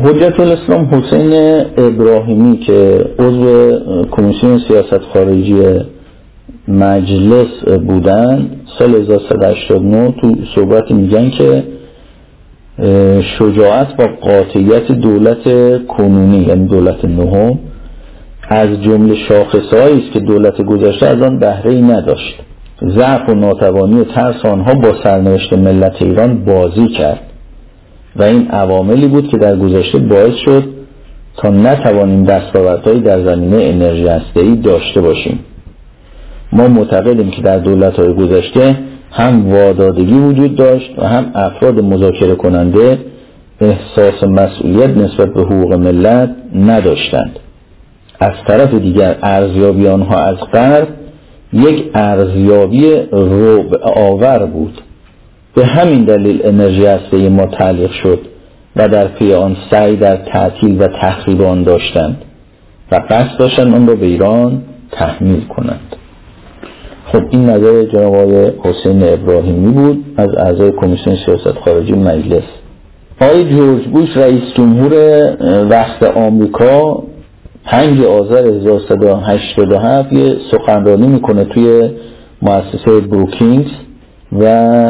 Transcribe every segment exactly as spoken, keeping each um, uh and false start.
حجت الاسلام حسین ابراهیمی که عضو کمیسیون سیاست خارجی مجلس بودن سال هزار و سیصد و هشتاد و نه تو صحبت میگن که شجاعت و قاطعیت دولت کنونی یعنی دولت نهم از جمله شاخصهایی است که دولت گذشته از آن بهره‌ای نداشت. ضعف و ناتوانی و ترس آنها با سرنوشت ملت ایران بازی کرد و این عواملی بود که در گذشته باعث شد تا نتوانیم دستاوردهایی در زمینه انرژی هسته‌ای داشته باشیم. ما معتقدیم که در دولت‌های گذشته هم وادادگی وجود داشت و هم افراد مذاکره کننده احساس مسئولیت نسبت به حقوق ملت نداشتند. از طرف دیگر ارزیابی آنها از غرب یک ارزیابی رعب آور بود. به همین دلیل انرژی هسته‌ای ما تعلیق شد و در پی آن سعی در تعطیل و تخریب آن داشتند و قصد داشتند آن را به ایران تحمیل کنند. خب این نظر جناب آقای حسین ابراهیمی بود از اعضای کمیسیون سیاست خارجی مجلس. آقای جورج بوش رئیس جمهور وقت آمریکا پنج آذر هزار و سیصد و هشتاد و هفت یه سخنرانی میکنه توی مؤسسه بروکینگز و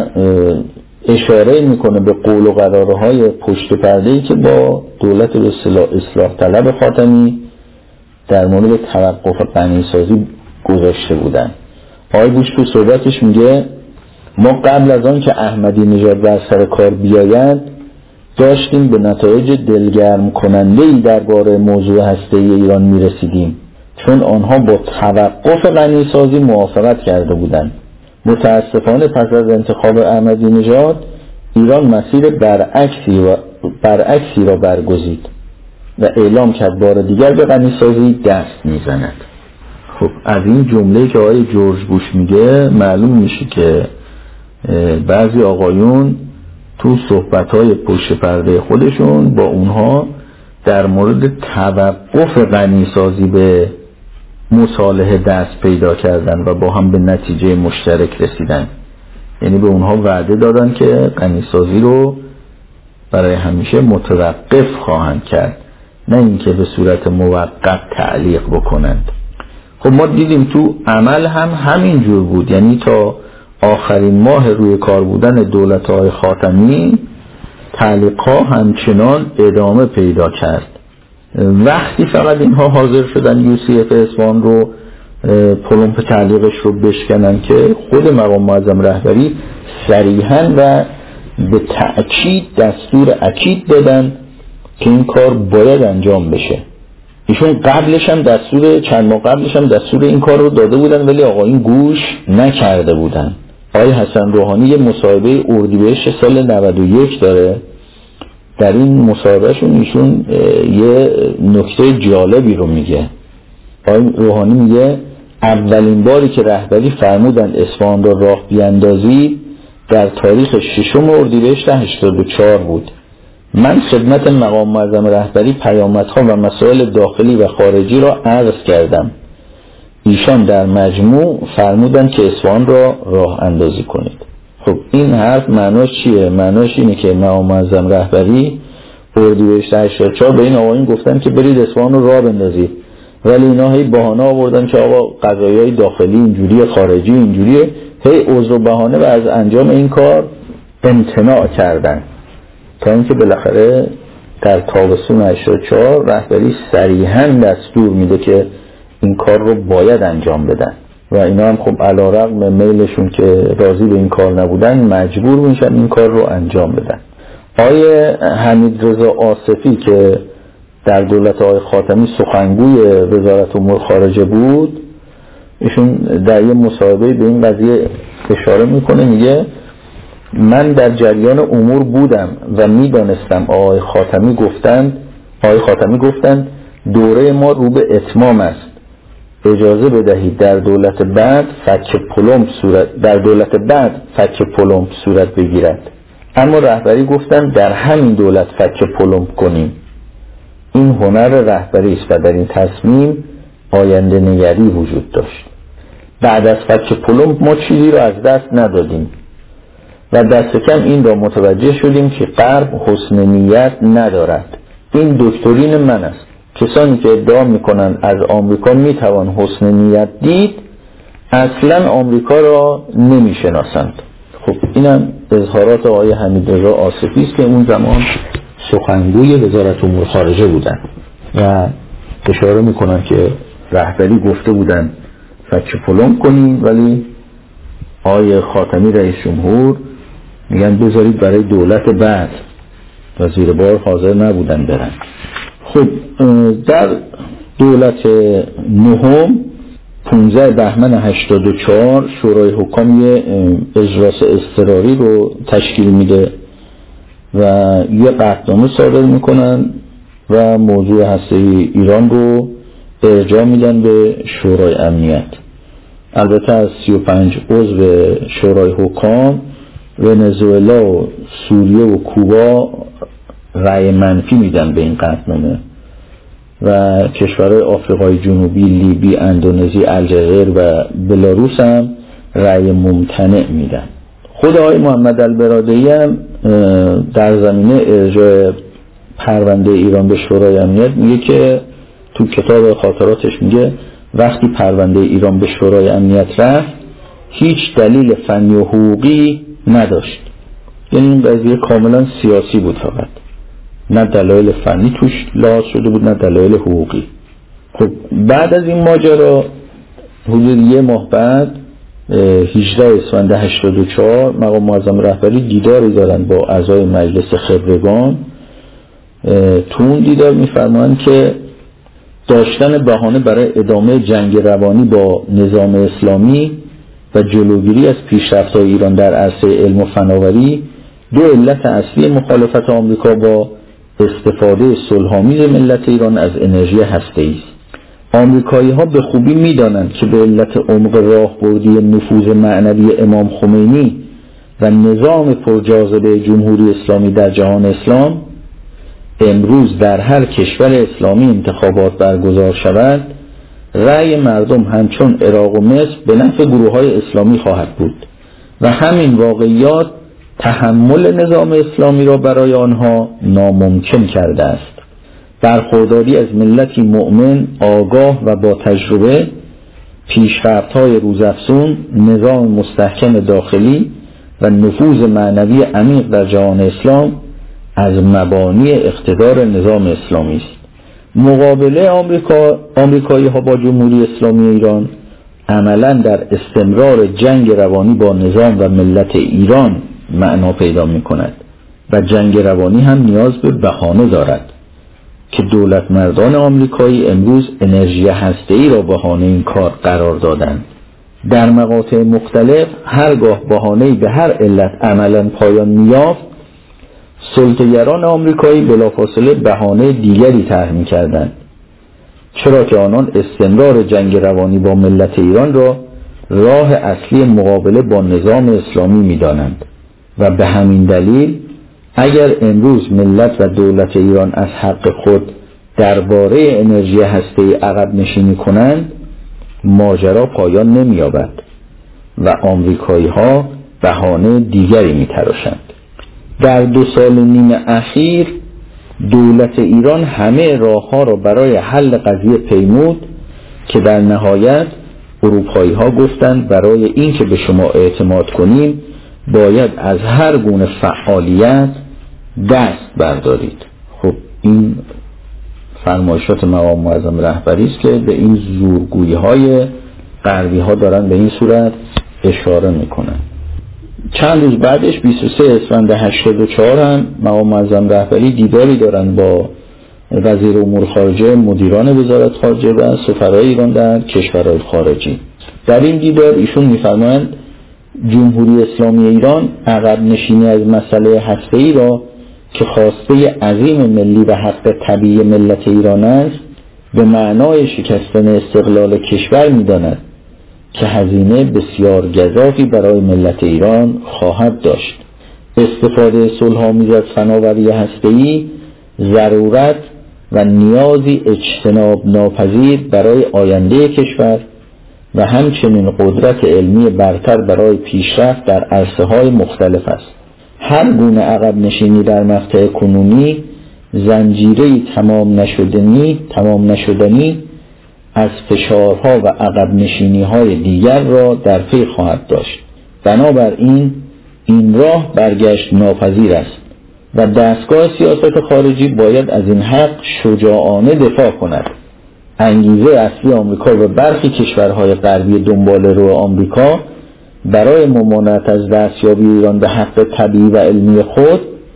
اشاره میکنه به قول و قرارهای پشت پرده‌ای که با دولت به اصطلاح اصلاح طلب خاتمی در مورد توقف غنی‌سازی گذاشته بودن. آقای بوش تو صحبتش میگه ما قبل از آن که احمدی نژاد بر سر کار بیاید داشتیم به نتایج دلگرم کننده‌ای درباره موضوع هسته‌ای ایران میرسیدیم، چون آنها با توقف غنی‌سازی موافقت کرده بودند. متاسفانه پس از انتخاب احمدی نژاد ایران مسیر برعکسی و برعکسی را برگزید و اعلام کرد بار دیگر به غنی‌سازی دست میزند. خب از این جمله‌ای که آقای جورج بوش میگه معلوم میشه که بعضی آقایون تو صحبت‌های پشت پرده خودشون با اونها در مورد توقف غنی‌سازی به مصالحه دست پیدا کردن و با هم به نتیجه مشترک رسیدن. یعنی به اونها وعده دادن که غنی‌سازی رو برای همیشه متوقف خواهند کرد، نه اینکه به صورت موقت تعلیق بکنند. خب ما دیدیم تو عمل هم همین جور بود، یعنی تا آخرین ماه روی کار بودن دولت‌های خاتمی تعلیق‌ها همچنان ادامه پیدا کرد. وقتی فقط اینها حاضر شدن یو سی اف اصفهان رو پلمپ تعلیقش رو بشکنن که خود مقام معظم رهبری صریحاً و به تأکید دستور اکید دادن که این کار باید انجام بشه. ایشون قبلش هم دستور چند ماه قبلش هم دستور این کار رو داده بودن ولی آقایون گوش نکرده بودن. آقای حسن روحانی یه مصاحبه اردیبهشت سال نود و یک داره، در این مصاحبهشون ایشون یه نکته جالبی رو میگه. آقای روحانی میگه اولین باری که رهبری فرمودن اصفهان را راه بیاندازی در تاریخ ششم اردیبهشت هشتاد و چهار بود. من خدمت مقام معظم رهبری پیامدها و مسائل داخلی و خارجی را عرض کردم. ایشان در مجموع فرمودن که اصفهان را راه اندازی کنید. خب این حرف معناش چیه؟ معناش اینه که مقام معظم رهبری اردیبهشت هشتاد و چهار به این آقایون گفتن که برید اصفهان رو راه بندازید، ولی اینا هی بهانه آوردن که آقا قضایای داخلی اینجوریه، خارجی اینجوریه، هی عذر و بهانه و از انجام این کار امتناع کردن تا اینکه بالاخره در تابستون هشتاد و چهار رهبری صریحاً دستور میده که این کار رو باید انجام بدن و اینا هم خب علیرغم میلشون که راضی به این کار نبودن مجبور میشن این کار رو انجام بدن. آقای حمیدرضا آصفی که در دولت آقای خاتمی سخنگوی وزارت امور خارجه بود، ایشون در یه مصاحبه به این قضیه اشاره میکنه، میگه من در جریان امور بودم و میدانستم آقای خاتمی گفتند آقای خاتمی گفتند دوره ما رو به اتمام است، اجازه بدهید در دولت بعد فک پلمپ صورت در دولت بعد فک پلمپ صورت بگیرد. اما رهبری گفتند در همین دولت فک پلمپ کنیم. این هنر رهبری است و در این تصمیم آینده نگری وجود داشت. بعد از فک پلمپ ما چیزی را از دست ندادیم و دست کم این را متوجه شدیم که غرب حسن نیت ندارد این دکترین من است. کسانی که ادعا میکنن از آمریکا میتوان حسن نیت دید اصلا آمریکا را نمیشناسند. خب اینم اظهارات آقای حمیدرضا آصفی است که اون زمان سخنگوی وزارت امور خارجه بودن و اشاره میکنن که رهبری گفته بودن فکر فلان کنین، ولی آقای خاتمی رئیس جمهور میگن بذارید برای دولت بعد و زیر بار حاضر نبودن برن. خب در دولت نهم پانزده بهمن هشتاد و چهار شورای حکام یه اجلاس اضطراری رو تشکیل میده و یه قطعنامه صادر میکنن و موضوع هسته‌ای ایران رو ارجاع میدن به شورای امنیت. البته از سی و پنج عضو شورای حکام ونزوئلا و سوریه و کوبا رأی منفی میدن به این قطعنامه و کشورهای آفریقای جنوبی، لیبی، اندونزی، الجزایر و بلاروس هم رأی ممتنع میدن. خود آقای محمد البرادعی هم در زمینه ارجاع پرونده ایران به شورای امنیت میگه که تو کتاب خاطراتش میگه وقتی پرونده ایران به شورای امنیت رفت هیچ دلیل فنی و حقوقی نداشت، یعنی این قضیه کاملا سیاسی بود، فقط نه دلایل فنی توش لحاظ شده بود نه دلایل حقوقی. خب بعد از این ماجرا حدود یه ماه بعد هجده اسفند هشتاد و چهار مقام معظم رهبری دیداری دارن با اعضای مجلس خبرگان. تو اون دیدار میفرمایند که داشتن بهانه برای ادامه جنگ روانی با نظام اسلامی و جلوگیری از پیشرفت‌های ایران در عرصه علم و فناوری دو علت اصلی مخالفت آمریکا با استفاده صلح‌آمیز ملت ایران از انرژی هسته‌ای است. آمریکایی‌ها به خوبی می‌دانند که به علت عمق راهبردی نفوذ معنوی امام خمینی و نظام پرجاذبه جمهوری اسلامی در جهان اسلام امروز در هر کشور اسلامی انتخابات برگزار شود رأی مردم همچون عراق و مصر به نفع گروه‌های اسلامی خواهد بود و همین واقعیات تحمل نظام اسلامی را برای آنها ناممکن کرده است. برخورداری از ملتی مؤمن، آگاه و با تجربه، پیشرفت‌های روزافزون، نظام مستحکم داخلی و نفوذ معنوی عمیق در جهان اسلام از مبانی اقتدار نظام اسلامی است. مقابله آمریکا آمریکایی ها با جمهوری اسلامی ایران عملاً در استمرار جنگ روانی با نظام و ملت ایران معنا پیدا می کند و جنگ روانی هم نیاز به بهانه دارد که دولت مردان آمریکایی امروز انرژی هسته‌ای را بهانه این کار قرار دادند. در مقاطع مختلف هرگاه بهانه‌ای به هر علت عملاً پایان می‌یافت سلطه‌گران آمریکایی بلافاصله بهانه دیگری طرح می‌کردند، چرا که آنان استمرار جنگ روانی با ملت ایران را راه اصلی مقابله با نظام اسلامی می‌دانند و به همین دلیل اگر امروز ملت و دولت ایران از حق خود درباره انرژی هسته‌ای عقب نشینی کنند ماجرا پایان نمی‌یابد و آمریکایی‌ها بهانه دیگری می‌تراشند. در دو سال و نیم اخیر دولت ایران همه راه‌ها را برای حل قضیه پیمود که در نهایت اروپایی‌ها گفتند برای این که به شما اعتماد کنیم باید از هر گونه فعالیت دست بردارید. خب این فرمایشات مقام معظم رهبری است که به این زورگویی‌های غربی‌ها دارن به این صورت اشاره میکنن. چند روز بعدش بیست و سه اسفند هشتاد و چهار هم مقام معظم رهبری دیداری دارن با وزیر امور خارجه، مدیران وزارت خارجه و سفرای ایران در کشورهای خارجی. در این دیدار ایشون میفرمایند جمهوری اسلامی ایران عقب نشینی از مسئله هسته‌ای را که خواسته عظیم ملی و حق طبیعی ملت ایران است به معنای شکستن استقلال کشور می‌داند که هزینه بسیار گزافی برای ملت ایران خواهد داشت. استفاده صلح‌آمیز از فناوری هسته‌ای ضرورت و نیازی اجتناب ناپذیر برای آینده کشور و همچنین قدرت علمی برتر برای پیشرفت در عرصه‌های مختلف است. هر گونه عقب نشینی در مقطع کنونی زنجیره تمام نشدنی تمام نشدنی از فشارها و عقب نشینی های دیگر را در پی خواهد داشت. بنابراین این راه برگشت ناپذیر است و دستگاه سیاست خارجی باید از این حق شجاعانه دفاع کند. انگیزه اصلی آمریکا و برخی کشورهای غربی دنبال رو آمریکا برای ممانعت از دستیابی ایران به حق طبیعی و علمی خود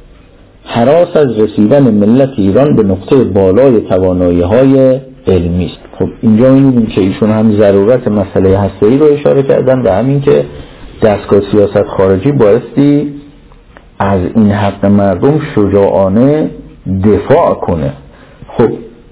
هراس از رسیدن ملت ایران به نقطه بالای توانایی‌های علمی است. خب اینجا می‌بینیم که ایشون هم ضرورت مسئله هسته‌ای رو اشاره کردن و همین که دستگاه سیاست خارجی بایستی از این حق مردم شجاعانه دفاع کنه. خب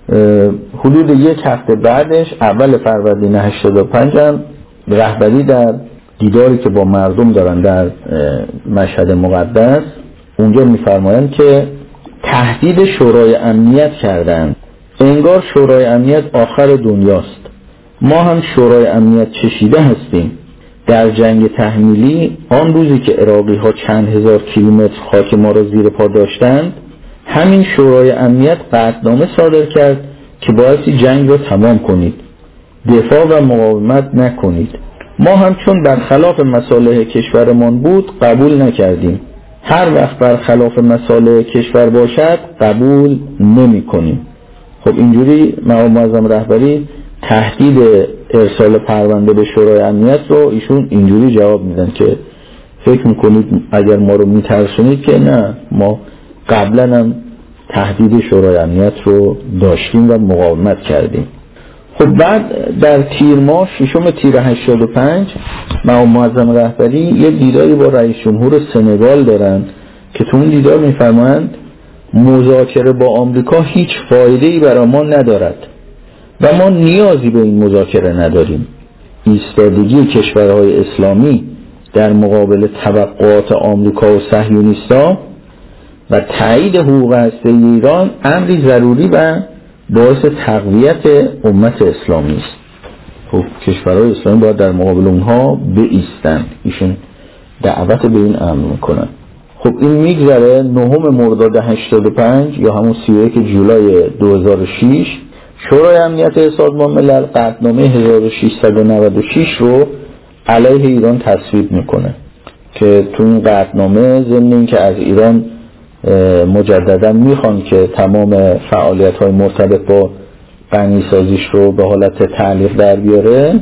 حدود یک هفته بعدش اول فروردین هشتاد و پنج هم رهبری در دیداری که با مردم دارن در مشهد مقدس اونجا میفرمایند که تهدید شورای امنیت کردند. انگار شورای امنیت آخر دنیاست. ما هم شورای امنیت چشیده هستیم. در جنگ تحمیلی آن روزی که عراقی ها چند هزار کیلومتر خاک ما را زیر پا داشتند، همین شورای امنیت قطعنامه صادر کرد که بایستی جنگ را تمام کنید، دفاع و مقاومت نکنید. ما هم چون برخلاف مصالح کشورمان بود قبول نکردیم. هر وقت برخلاف مصالح کشور باشد قبول نمی کنیم. خب اینجوری مقام معظم رهبری تهدید ارسال پرونده به شورای امنیت رو ایشون اینجوری جواب میدن که فکر میکنید اگر ما رو میترسونید که نه، ما قبلا هم تهدید شورای امنیت رو داشتیم و مقاومت کردیم. خب بعد در تیر ماه ششم تیر هشتاد و پنج مقام معظم رهبری یه دیداری با رئیس جمهور سنگال دارن که تو اون دیدار میفرمایند مذاکره با آمریکا هیچ فایده‌ای برای ما ندارد و ما نیازی به این مذاکره نداریم. ایستادگی کشورهای اسلامی در مقابل توقعات آمریکا و صهیونیست‌ها و تایید حقوق هسته‌ای ایران امری ضروری و باعث تقویت امت اسلامی است. خب کشورهای اسلامی باید در مقابل اونها بایستند. ایشون دعوت به این امر میکنن. خب این میگذره نهم مرداد هشتاد و پنج یا همون سی و یک جولای دو هزار و شش شورای امنیت سازمان ملل قطعنامه هزار و ششصد و نود و شش رو علیه ایران تصویب میکنه که تو این قطعنامه ضمن این که از ایران مجددا میخوان که تمام فعالیت‌های مرتبط با غنیسازیش رو به حالت تعلیق در بیاره،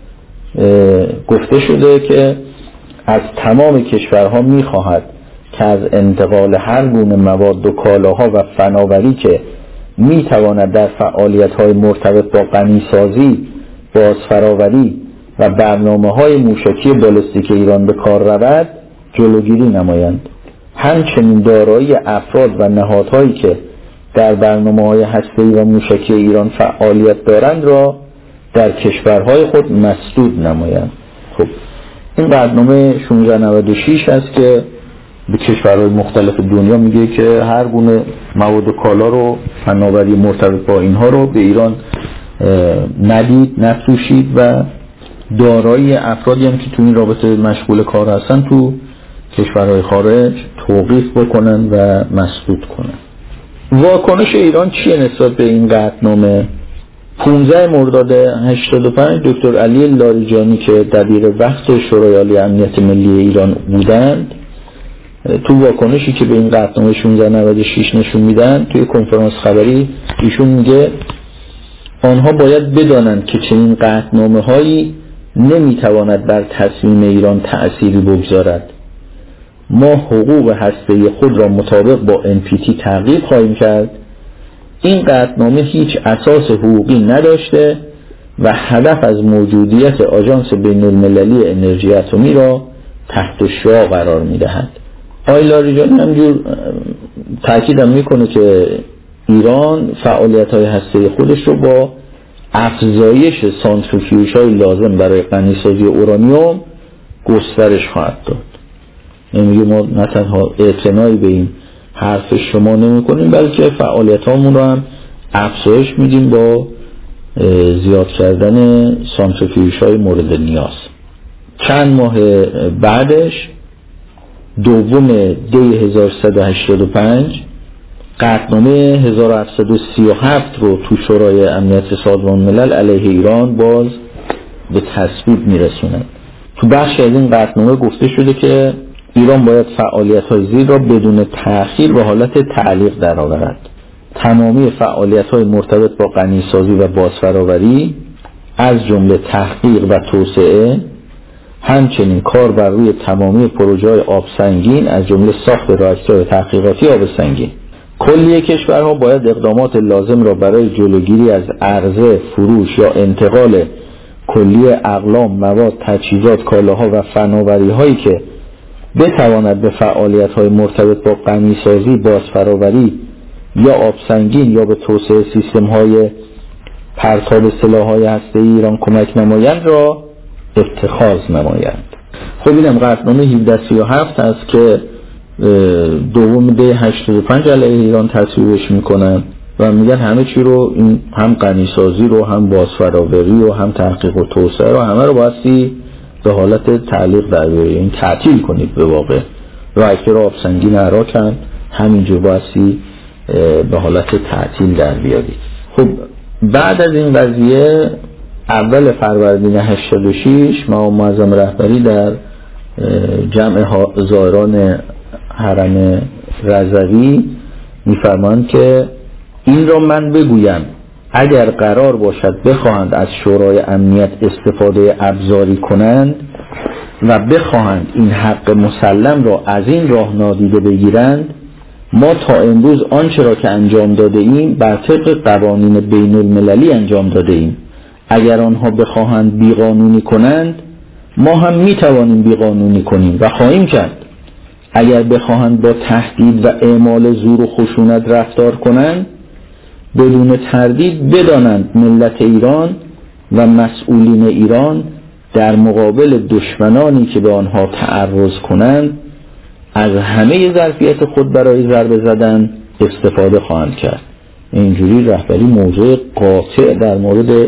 گفته شده که از تمام کشورها میخواهد که از انتقال هر گونه مواد و کالاها و فناوری که میتواند در فعالیت‌های مرتبط با غنیسازی، بازفراوری و برنامه‌های موشکی بالستیک ایران به کار رود جلوگیری نمایند. همچنین دارایی افراد و نهادهایی که در برنامه‌های هسته‌ای و موشکی ایران فعالیت دارند را در کشورهای خود مسدود نمایند. خب این قطعنامه شانزده نود و شش است که به کشورهای مختلف دنیا میگه که هر گونه مواد و کالا رو، فناوری مرتبط با اینها رو به ایران ندید، نفروشید و دارایی افرادی هم که تو این رابطه مشغول کار هستن تو کشورهای خارج توقیف بکنن و مسدود کنن. واکنش ایران چیه نسبت به این قطعنامه؟ پانزده مرداد هشتاد و پنج دکتر علی لاریجانی که دبیر وقت شورای عالی امنیت ملی ایران بودند، تو واکنشی که به این قطعنامه شانزده نود و شش نشون میدن توی کنفرانس خبری ایشون میگه آنها باید بدانند که چنین قطعنامه هایی نمیتواند بر تصمیم ایران تأثیری بگذارد. ما حقوق هسته‌ای خود را مطابق با ان پی تی تعقیب خواهیم کرد. این قطعنامه هیچ اساس حقوقی نداشته و هدف از موجودیت آژانس بین‌المللی انرژی اتمی را تحت شعاع قرار می‌دهد. آقای لاریجانی همجور تأکیدم میکنه که ایران فعالیت‌های هسته‌ای خودش رو با افزایش سانتریفیوژهای لازم برای غنیسازی اورانیوم گسترش خواهد داد. نمیگه ما نه تنها اعتنایی به این حرف شما نمی کنیم بلکه فعالیت هامون رو هم افزایش میدیم با زیاد کردن سانتریفیوژ های مورد نیاز. چند ماه بعدش دوم دی هزار و صد و هشتاد و پنج قطعنامه هزار و هفتصد و سی و هفت رو تو شورای امنیت سازمان ملل علیه ایران باز به تصویب میرسونن. تو بخش از این قطعنامه گفته شده که ایران باید فعالیت‌های زیر را بدون تأخیر به حالت تعلیق درآورد. تمامی فعالیت‌های مرتبط با غنیسازی و بازفراوری از جمله تحقیق و توسعه، همچنین کار بر روی تمامی پروژه‌های آب سنگین از جمله ساخت راهکار تحقیقاتی آب سنگین. کلیه کشورها باید اقدامات لازم را برای جلوگیری از عرضه، فروش یا انتقال کلی اقلام، مواد، تجهیزات، کالاها و فناوری‌هایی که بتواند به فعالیت‌های مرتبط با غنیسازی، بازفراوری یا آب سنگین یا به توسعه سیستم‌های پرتاب سلاح‌های هسته‌ای ایران کمک نمایند را اتخاذ نمایند. خب اینم قطعنامه هفده سی و هفت است که دوم دی هشتاد و پنج علیه ایران تصویبش میکنن و میگن همه چی رو، این هم غنیسازی رو، هم بازفراوری و هم تحقیق و توسعه رو، همه رو بایستی به حالت تعلیق در بیارید، این تعطیل کنید. به واقع راهکار آب سنگین عراقن همینجور بایستی به حالت تعطیل در بیارید. خب بعد از این قضیه اول فروردین هشتاد و شش مقام معظم رهبری در جمع زائران حرم رضوی میفرمایند که این را من بگویم اگر قرار باشد بخواهند از شورای امنیت استفاده ابزاری کنند و بخواهند این حق مسلم را از این راه نادیده بگیرند، ما تا امروز آنچه را که انجام داده ایم بر طبق قوانین بین المللی انجام داده ایم. اگر آنها بخواهند بیقانونی کنند ما هم میتوانیم بیقانونی کنیم و خواهیم کرد. اگر بخواهند با تهدید و اعمال زور و خشونت رفتار کنند بدون تردید بدانند ملت ایران و مسئولین ایران در مقابل دشمنانی که به آنها تعرض کنند از همه ظرفیت خود برای ضربه زدن استفاده خواهند کرد. اینجوری رهبری موضوع قاطع در مورد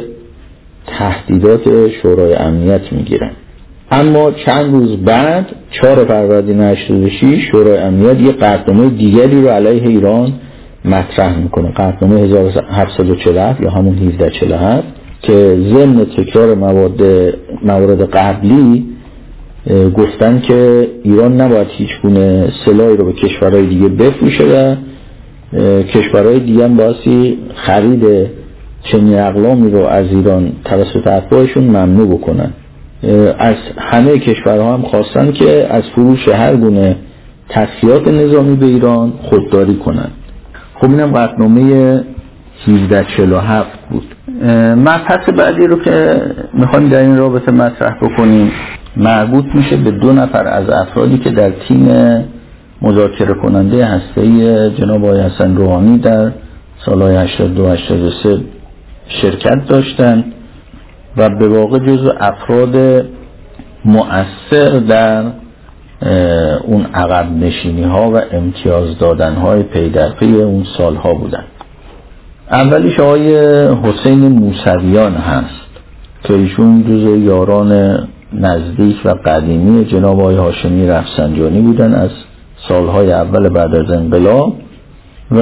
تهدیدات شورای امنیت میگیرن. اما چند روز بعد چهارم فروردین هشتاد و شش شورای امنیت یک قطعنامه دیگری رو علیه ایران مطرح میکنه، قطعنامه هزار و هفتصد و چهل و هفت یا همون هفده چهل و هفت که ضمن تکرار مواد موارد قبلی گفتن که ایران نباید هیچ گونه سلاحی رو به کشورهای دیگه بفروشه و کشورهای دیگه هم باعثی خرید چنین اقلامی رو از ایران توسط اتباعشون ممنوع بکنن. از همه کشورها هم خواستن که از فروش هر گونه تسلیحات نظامی به ایران خودداری کنن. خب اینم قطعنامه هفده چهل و هفت بود. مبحث بعدی رو که میخوایم در این رابطه مطرح بکنیم مربوط میشه به دو نفر از افرادی که در تیم مذاکره کننده هسته‌ای جناب آقای حسن روحانی در سالهای هشتاد و دو هشتاد و سه شرکت داشتند و به واقع جزو افراد مؤثر در اون عقب نشینی ها و امتیاز دادن های پی در پی اون سالها بودن. اولیش آقای حسین موسویان هست که ایشون جزو یاران نزدیک و قدیمی جناب آقای هاشمی رفسنجانی بودن از سالهای اول بعد از انقلاب و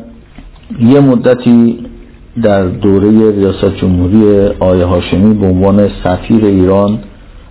یه مدتی در دوره ریاست جمهوری آقای هاشمی به عنوان سفیر ایران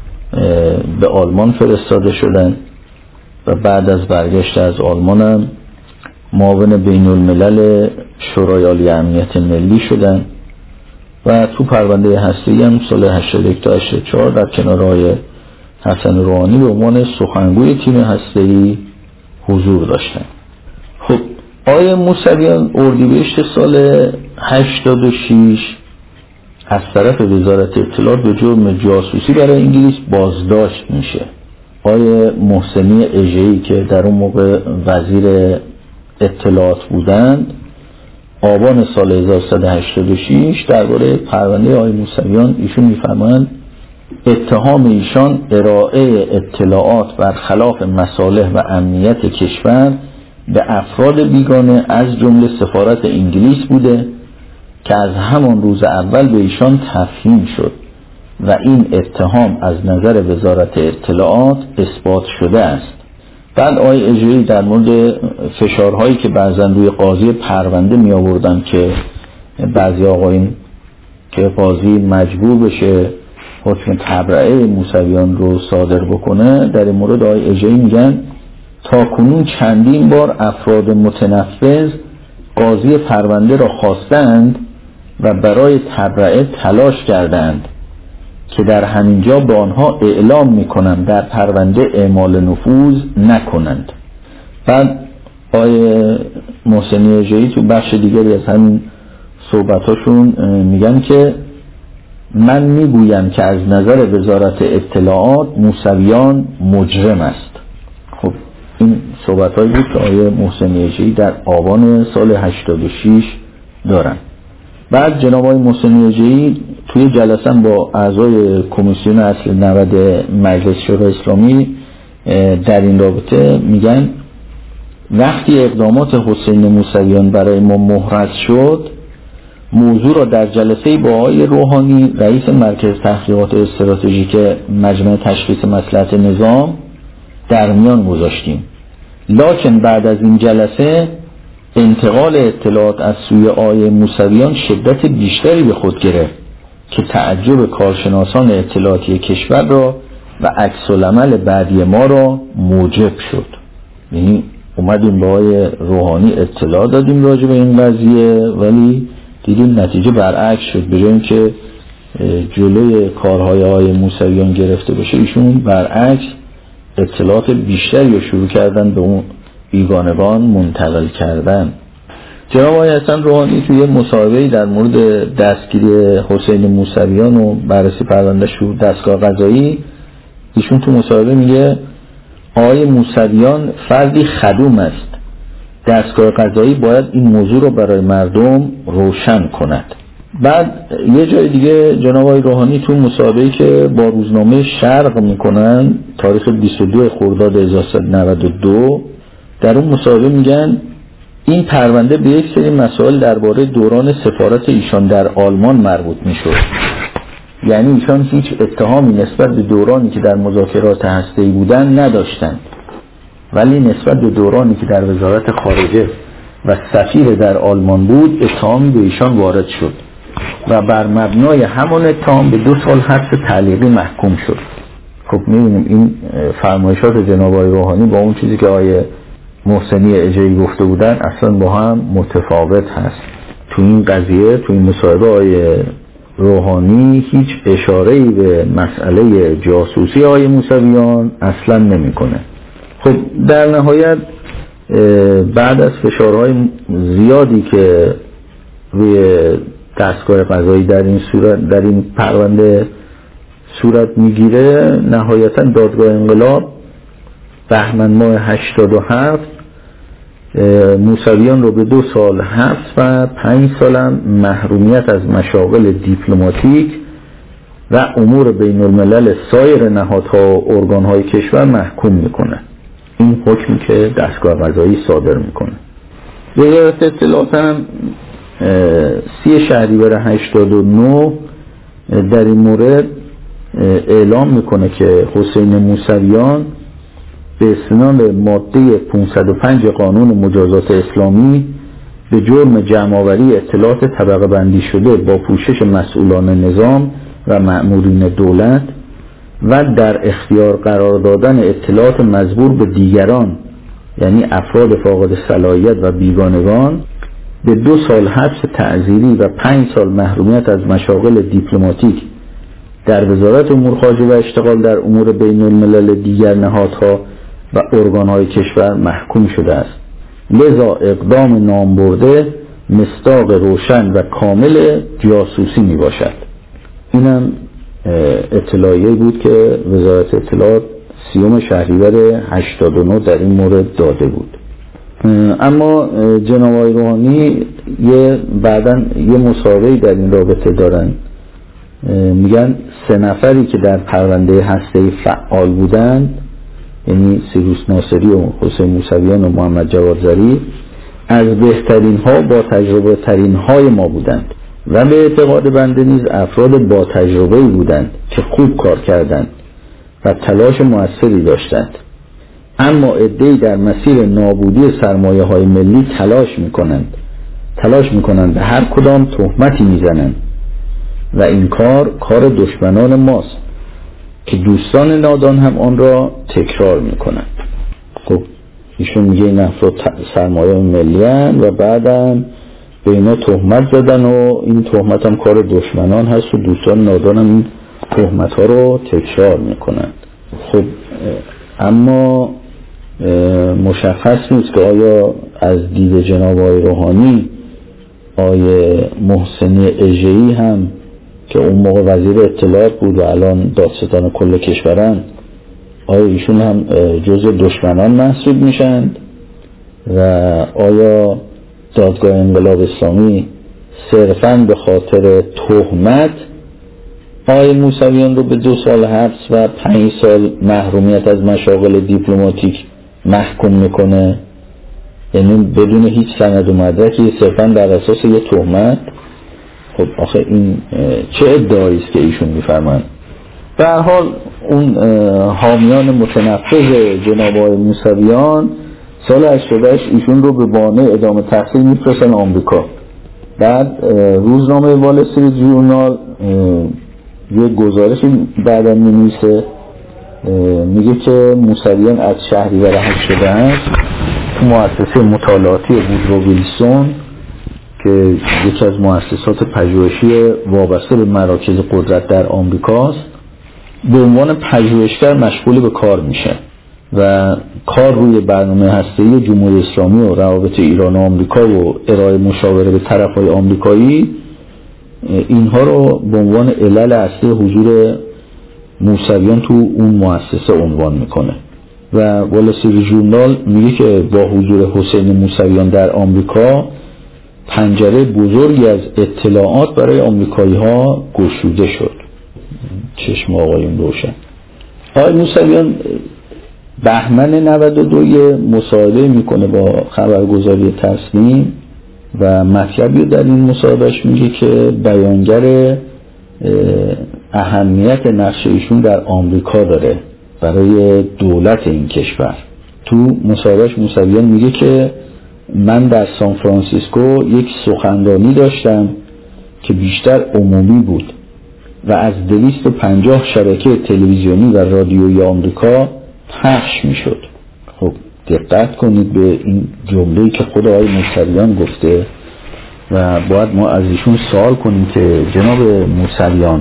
به آلمان فرستاده شدن و بعد از برگشت از آلمان هم معاون بین الملل شورای عالی امنیت ملی شدن و تو پرونده هسته‌ای هم سال هشتاد و یک تا هشتاد و چهار در کنار آقای حسن روحانی به عنوان سخنگوی تیم هسته‌ای حضور داشتن. خب آقای موسویان اردیبهشت سال هشتاد و شش از طرف وزارت اطلاعات به جرم جاسوسی برای انگلیس بازداشت میشه. آقای محسنی اژه‌ای که در اون موقع وزیر اطلاعات بودند آبان سال هزار و سیصد و هشتاد و شش درباره پرونده آقای موسویان ایشون میفرمایند اتهام ایشان ارائه اطلاعات برخلاف مصالح و امنیت کشور به افراد بیگانه از جمله سفارت انگلیس بوده که از همان روز اول به ایشان تفهیم شد و این اتهام از نظر وزارت اطلاعات اثبات شده است بعد آقای اجری در مورد فشارهایی که بعضن روی قاضی پرونده می آوردن که بعضی آقایون که قاضی مجبور بشه حکم تبرئه موسویان رو صادر بکنه، در این مورد آقای اجری میگن تا کنون چندین بار افراد متنفذ قاضی پرونده را خواستند و برای تبرئه تلاش کردند که در همینجا به آنها اعلام میکنم در پرونده اعمال نفوذ نکنند. بعد آقای محسنی اژه‌ای تو بخش دیگری از همین صحبتاشون میگن که من میگویم که از نظر وزارت اطلاعات موسویان مجرم است. خب این صحبتایی بود که آقای محسنی اژه‌ای در آبان سال هشتاد و شش دارن. بعد جناب آقای محسنی اژه‌ای توی جلسه با اعضای کمیسیون اصل نود مجلس شورای اسلامی در این رابطه میگن وقتی اقدامات حسین موسویان برای ما محرز شد، موضوع را در جلسه با آقای روحانی رئیس مرکز تحقیقات استراتژیک مجمع تشخیص مصلحت نظام در میان گذاشتیم. لکن بعد از این جلسه انتقال اطلاعات از سوی آقای موسویان شدت بیشتری به خود گرفت که تعجب کارشناسان اطلاعاتی کشور را و عکس‌العمل بعدی ما را موجب شد. یعنی اومدیم با آقای روحانی اطلاع دادیم راجع به این قضیه، ولی دیدیم نتیجه برعکس شد. به جای اینکه جلوی کارهای آقای موسویان گرفته بشه، ایشون برعکس اطلاعات بیشتری رو شروع کردن به اون بیگانگان منتقل کردن. جناب آقای حسن روحانی توی مصاحبه‌ای در مورد دستگیری حسین موسویان و بررسی پرونده‌اش رو دستگاه قضایی، ایشون تو مصاحبه میگه آقای موسویان فردی خدوم است. دستگاه قضایی باید این موضوع رو برای مردم روشن کند. بعد یه جای دیگه جناب آقای روحانی تو مصاحبه‌ای که با روزنامه شرق میکنن تاریخ بیست و دو خرداد هزار و سیصد و نود و دو، در اون مصاحبه میگن این پرونده به یک سری مسائل درباره دوران سفارت ایشان در آلمان مربوط میشد. یعنی ایشان هیچ اتهامی نسبت به دورانی که در مذاکرات هسته‌ای بودن نداشتند، ولی نسبت به دورانی که در وزارت خارجه و سفیر در آلمان بود اتهامی به ایشان وارد شد و بر مبنای همان اتهام به دو سال حبس تعلیقی محکوم شد. خب می‌بینیم این فرمایشات جناب آقای روحانی با اون چیزی که آقای محسنی اژه‌ای گفته بودن اصلا با هم متفاوت هست. تو این قضیه، تو این مصاحبه آقای روحانی هیچ اشاره‌ای به مسئله جاسوسی آقای موسویان اصلا نمی‌کنه. خب در نهایت بعد از فشارهای زیادی که روی دستگاه قضایی در این صورت در این پرونده صورت میگیره، نهایتا دادگاه انقلاب بهمن ماه هشتاد و هفت موسویان رو به دو سال حبس و پنج سالم محرومیت از مشاغل دیپلماتیک و امور بین الملل سایر نهادها و ارگانهای کشور محکوم میکنه. این حکمی که دستگاه قضایی صادر میکنه. وزارت اطلاعات هم سی شهریور هشتاد و نه در این مورد اعلام میکنه که حسین موسویان به استناد ماده پانصد و پنج قانون مجازات اسلامی به جرم جمع‌آوری اطلاعات طبقه بندی شده با پوشش مسئولان نظام و مأمورین دولت و در اختیار قرار دادن اطلاعات مزبور به دیگران، یعنی افراد فاقد صلاحیت و بیگانگان، به دو سال حبس تعزیری و پنج سال محرومیت از مشاغل دیپلماتیک در وزارت امور خارجه و اشتغال در امور بین الملل دیگر نهادها و ارگانهای کشور محکوم شده است. لذا اقدام نام برده مصداق روشن و کامل جاسوسی می باشد. اینم اطلاعیه بود که وزارت اطلاعات سیوم شهریور هشتاد و نه در این مورد داده بود. اما جناب آقای روحانی یه بعداً یه مصاحبه‌ای در این رابطه دارن، میگن سه نفری که در پرونده هسته‌ای فعال بودند، یعنی سیروس ناصری و حسین موسویان و محمد جواد ظریف، از بهترین ها با تجربه ترین های ما بودند و به اعتقاد بنده نیز افراد با تجربه بودند که خوب کار کردند و تلاش موثری داشتند. اما عده‌ای در مسیر نابودی سرمایه های ملی تلاش میکنند تلاش میکنند به هر کدام تهمتی میزنند و این کار کار دشمنان ماست که دوستان نادان هم آن را تکرار میکنند. خب ایشون میگه این افراد سرمایه ملی هستند و بعدم به اینا تهمت زدن و این تهمت هم کار دشمنان هست و دوستان نادان هم این تهمت ها رو تکرار میکنند. خب اما مشخص نیست که آیا از دید جناب آقای روحانی آیه محسنی اژه‌ای هم که اون موقع وزیر اطلاعات بود و الان دادستان کل کشورن، آیا ایشون هم جزء دشمنان محسوب میشن و آیا دادگاه انقلاب اسلامی صرفاً به خاطر تهمت آقای موسویان رو به دو سال حبس و پنج سال محرومیت از مشاغل دیپلماتیک محکوم میکنه، یعنی بدون هیچ سند و مدرکی صرفاً بر اساس یه تهمت؟ خب آخه این چه ادعایی است که ایشون میفرمایند؟ به هر حال اون حامیان متنفذ جناب آقای موسویان سال هشتاد و هشت ایشون رو به بهانه ادامه تحصیل میفرستن آمریکا. بعد روزنامه وال استریت ژورنال یه گزارشی بعدا می‌نویسه، میگه که موسویان از شهریور هشتاد و هشت مؤسسه مطالعاتی وودرو ویلسون که یکی از مؤسسات پژوهشی وابسته به مراکز قدرت در آمریکاست به عنوان پژوهشگر مشغول به کار میشه و کار روی برنامه هسته‌ای جمهوری اسلامی و روابط ایران و آمریکا و ارائه مشاوره به طرف‌های آمریکایی اینها رو به عنوان علل اصلی حضور موسویان تو اون مؤسسه عنوان میکنه و وال استریت ژورنال میگه که با حضور حسین موسویان در آمریکا پنجره بزرگی از اطلاعات برای آمریکایی ها گشوده شد. چشم آقایون روشن. آقای موسویان بهمن نود و دو مصاحبه میکنه با خبرگزاری تصنیم و مطلبی در این مصاحبهش میگه که بیانگر اهمیت نقش ایشون در آمریکا داره برای دولت این کشور. تو مصاحبهش موسویان میگه که من در سان فرانسیسکو یک سخنرانی داشتم که بیشتر عمومی بود و از دویست و پنجاه شبکه تلویزیونی و رادیویی آمریکا پخش میشد. خب دقت کنید به این جمله‌ای که خود آقای موسویان گفته و باید ما از ایشون سوال کنیم که جناب موسویان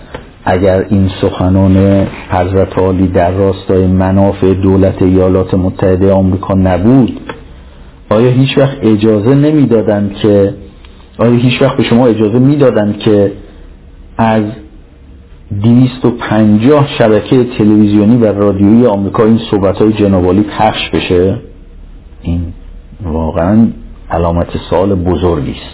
اگر این سخنان حضرت عالی در راستای منافع دولت ایالات متحده آمریکا نبود، آیا هیچ وقت اجازه نمیدادند که آیا هیچ وقت به شما اجازه میدادند که از دویست و پنجاه شبکه تلویزیونی و رادیویی آمریکا این صحبت‌های جناب عالی پخش بشه؟ این واقعا علامت سوال بزرگی است.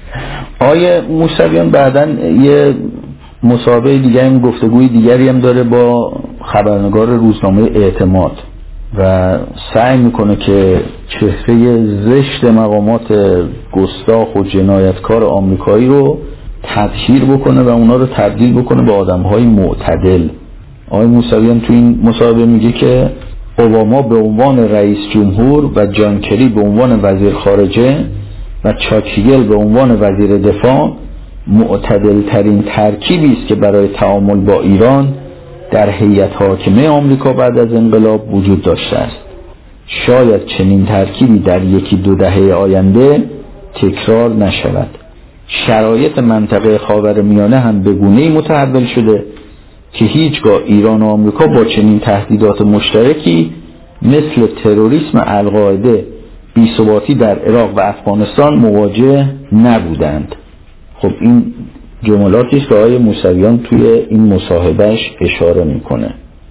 آیا موسویان بعداً یه مصاحبه دیگه هم گفتگوی دیگری هم داره با خبرنگار روزنامه اعتماد و سعی میکنه که چهره زشت مقامات گستاخ و جنایتکار آمریکایی رو تطهیر بکنه و اونا رو تبدیل بکنه به آدم‌های معتدل. آقای موسویان تو این مصاحبه میگه که اوباما به عنوان رئیس جمهور و جان کری به عنوان وزیر خارجه و چاک هیگل به عنوان وزیر دفاع معتدل ترین ترکیبی است که برای تعامل با ایران در هیئت حاکمه آمریکا بعد از انقلاب وجود داشته است. شاید چنین ترکیبی در یکی دو دهه آینده تکرار نشود. شرایط منطقه خاورمیانه هم به گونه‌ای متحول شده که هیچگاه ایران و آمریکا با چنین تهدیدات مشترکی مثل تروریسم القاعده، بی‌ثباتی در عراق و افغانستان مواجه نبودند. خب این جملاتی است که آقای موسویان توی این مصاحبهش اشاره میکنه.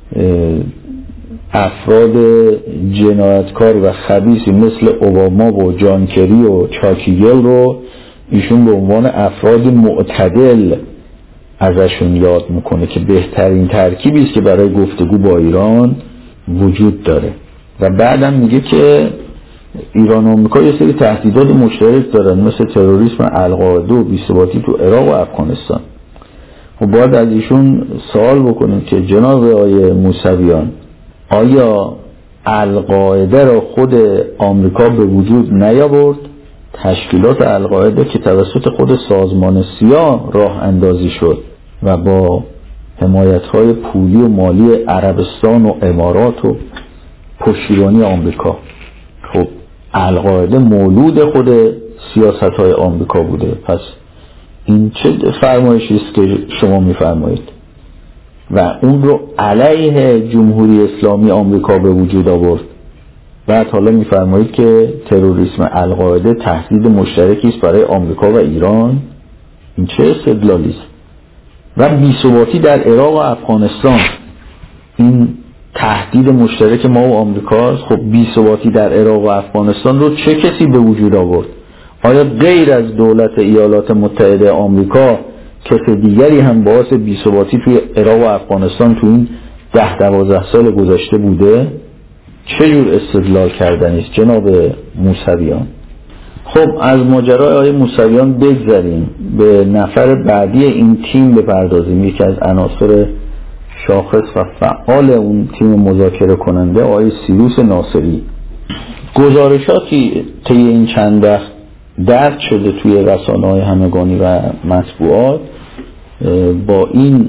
افراد جنایتکار و خبیثی مثل اوباما و جان کری و چاک هیگل رو ایشون به عنوان افراد معتدل ازشون یاد میکنه که بهترین ترکیبی است که برای گفتگو با ایران وجود داره و بعدم میگه که ایران و آمریکا یه سری تهدیدات مشترک دارن مثل تروریسم القاعده و بی‌ثباتی تو عراق و افغانستان. خب باید از ایشون سوال بکنیم که جناب آقای موسویان آیا القاعده را خود آمریکا به وجود نیاورد. تشکیلات القاعده که توسط خود سازمان سیا راه اندازی شد و با حمایت‌های پولی و مالی عربستان و امارات و پشتیبانی آمریکا. خب القاعده مولود خود سیاست‌های آمریکا بوده. پس این چه فرمایشی است که شما می‌فرمایید و اون رو علیه جمهوری اسلامی آمریکا به وجود آورد؟ بعد حالا می‌فرمایید که تروریسم القاعده تهدید مشترکی است برای آمریکا و ایران. این چه استدلالی است؟ و بی‌ثباتی در عراق و افغانستان، این تهدید مشترک ما و آمریکا. خب بی‌ثباتی در عراق و افغانستان رو چه کسی به وجود آورد؟ آیا غیر از دولت ایالات متحده آمریکا کسی دیگری هم باعث بی‌ثباتی توی عراق و افغانستان تو این ده دوازده سال گذشته بوده؟ چه جور استدلال کردنی است جناب موسویان؟ خب از ماجرای آقای موسویان بگذریم، به نفر بعدی این تیم بپردازیم. یکی از عناصر شاخص و فعال اون تیم مذاکره کننده آقای سیروس ناصری. گزارشاتی طی این چند وقت درد شده توی رسانه‌های همگانی و مطبوعات با این